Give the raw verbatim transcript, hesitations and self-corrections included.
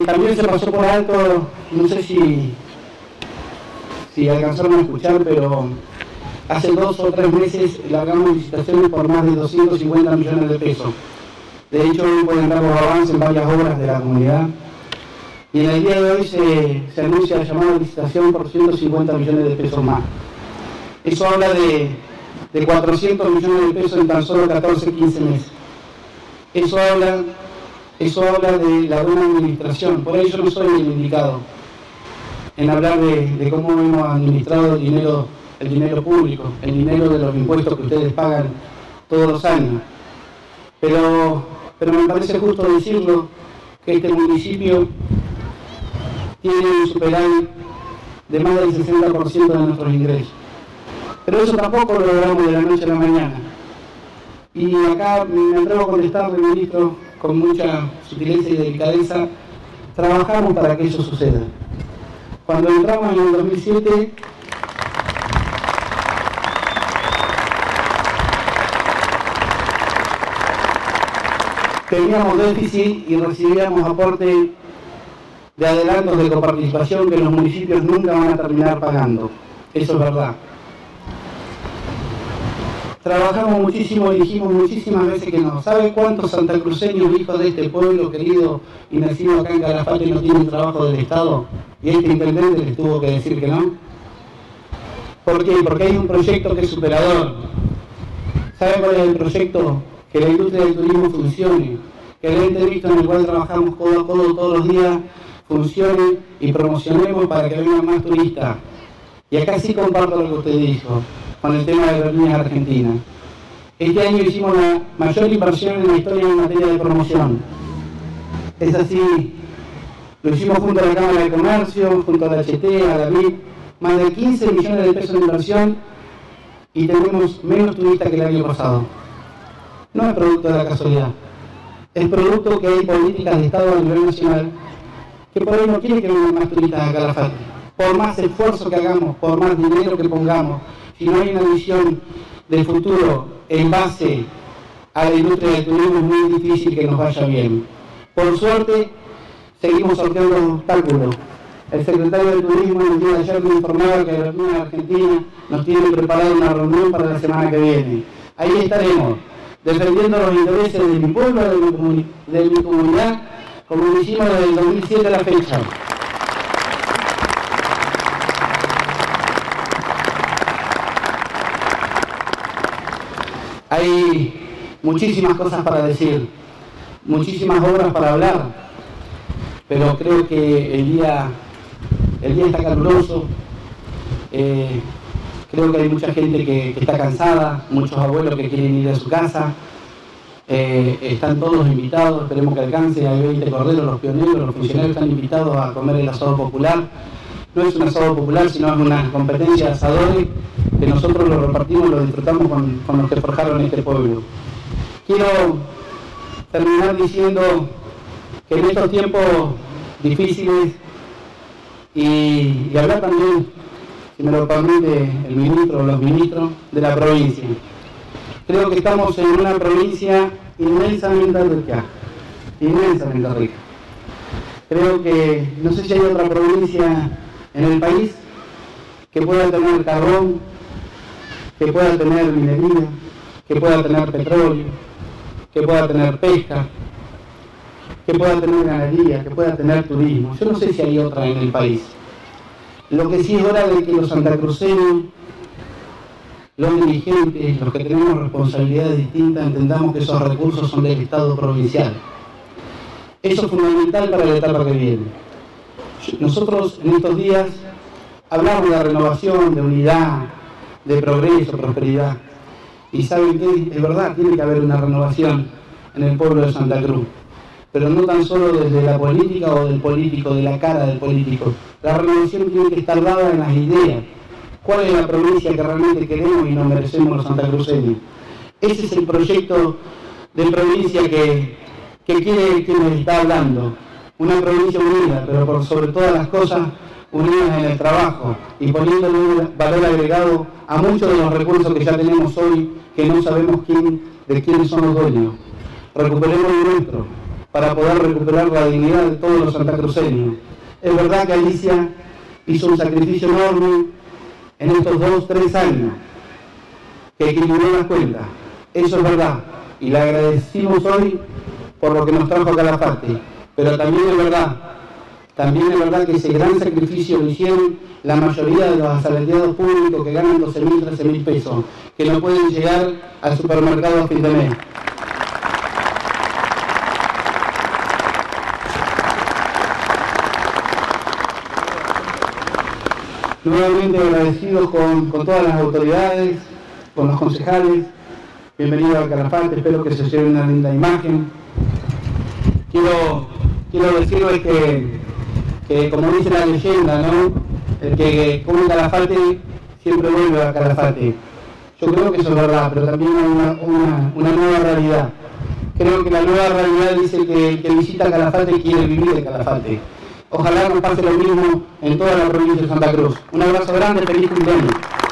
también se pasó por alto, no sé si, si alcanzaron a escuchar, pero hace dos o tres meses largamos licitaciones por más de doscientos cincuenta millones de pesos. De hecho, hoy pueden dar los avances en varias obras de la comunidad. Y en el día de hoy se, se anuncia la llamada licitación por ciento cincuenta millones de pesos más. Eso habla de, de cuatrocientos millones de pesos en tan solo catorce, quince meses. Eso habla, eso habla de la buena administración. Por ello yo no soy el indicado en hablar de, de cómo hemos administrado el dinero, el dinero público, el dinero de los impuestos que ustedes pagan todos los años. Pero, pero me parece justo decirlo, que este municipio tiene un superávit de más del sesenta por ciento de nuestros ingresos. Pero eso tampoco lo logramos de la noche a la mañana. Y acá me atrevo a contestarle, ministro, con mucha sutileza y delicadeza, trabajamos para que eso suceda. Cuando entramos en el dos mil siete, teníamos déficit y recibíamos aporte de adelantos de coparticipación que los municipios nunca van a terminar pagando. Eso es verdad. Trabajamos muchísimo y dijimos muchísimas veces que no. ¿Sabe cuántos santacruceños, hijos de este pueblo querido y nacidos acá en Calafate, no tienen trabajo del Estado? Y este intendente les tuvo que decir que no. ¿Por qué? Porque hay un proyecto que es superador. ¿Saben cuál es el proyecto? Que la industria del turismo funcione, que el ente visto en el cual trabajamos codo a codo todos los días funcione y promocionemos para que vengan más turistas. Y acá sí comparto lo que usted dijo con el tema de aerolíneas argentinas. Este año hicimos la mayor inversión en la historia en materia de promoción. Es así, lo hicimos junto a la Cámara de Comercio, junto a la H T, a la M I P, más de quince millones de pesos de inversión y tenemos menos turistas que el año pasado. No es producto de la casualidad, es producto que hay políticas de Estado a nivel nacional que por ahí no quieren que vengan más turistas a Calafate. Por más esfuerzo que hagamos, por más dinero que pongamos, si no hay una visión del futuro en base a la industria del turismo, es muy difícil que nos vaya bien. Por suerte, seguimos sorteando los obstáculos. El secretario de Turismo el día de ayer me informaba que la Aerolínea Argentina nos tiene preparada una reunión para la semana que viene. Ahí estaremos, defendiendo los intereses de mi pueblo, de mi, comuni de mi comunidad, como lo hicimos desde el dos mil siete a la fecha. Hay muchísimas cosas para decir, muchísimas obras para hablar, pero creo que el día, el día está caluroso, eh, creo que hay mucha gente que, que está cansada, muchos abuelos que quieren ir a su casa, eh, están todos invitados, esperemos que alcance, hay veinte corderos, los pioneros, los funcionarios están invitados a comer el asado popular. No es un asado popular, sino es una competencia de asadores que nosotros lo repartimos, lo disfrutamos con, con los que forjaron este pueblo. Quiero terminar diciendo que en estos tiempos difíciles y, y hablar también, si me lo permite el ministro o los ministros de la provincia. Creo que estamos en una provincia inmensamente rica, inmensamente rica. Creo que, no sé si hay otra provincia en el país que pueda tener carbón, que pueda tener minería, que pueda tener petróleo, que pueda tener pesca, que pueda tener ganadería, que pueda tener turismo. Yo no sé si hay otra en el país. Lo que sí es hora de que los santacruceños, los dirigentes, los que tenemos responsabilidades distintas, entendamos que esos recursos son del Estado provincial. Eso es fundamental para la etapa que viene. Nosotros en estos días hablamos de renovación, de unidad, de progreso, prosperidad. Y saben que es verdad, tiene que haber una renovación en el pueblo de Santa Cruz. Pero no tan solo desde la política o del político, de la cara del político. La renovación tiene que estar dada en las ideas. ¿Cuál es la provincia que realmente queremos y nos merecemos los santacruceños? Ese es el proyecto de provincia que, que quiere que nos está hablando. Una provincia unida, pero por sobre todas las cosas, unidas en el trabajo y poniéndole un valor agregado a muchos de los recursos que ya tenemos hoy, que no sabemos quién, de quiénes son los dueños. Recuperemos lo nuestro, para poder recuperar la dignidad de todos los santacruceños. Es verdad que Alicia hizo un sacrificio enorme en estos dos, tres años, que equilibró las cuentas. Eso es verdad, y le agradecimos hoy por lo que nos trajo a Calafate. Pero también es verdad, también es verdad que ese gran sacrificio lo hicieron la mayoría de los asalariados públicos que ganan doce mil, trece mil pesos, que no pueden llegar al supermercado a fin de mes. Nuevamente agradecidos con, con todas las autoridades, con los concejales. Bienvenido a Calafate, espero que se lleve una linda imagen. Quiero, quiero decirles que, que, como dice la leyenda, ¿no? El que come Calafate siempre vuelve a Calafate. Yo creo que eso es verdad, pero también hay una, una, una nueva realidad. Creo que la nueva realidad dice que el que visita Calafate quiere vivir en Calafate. Ojalá nos pase lo mismo en toda la provincia de Santa Cruz. Un abrazo grande, feliz cumpleaños.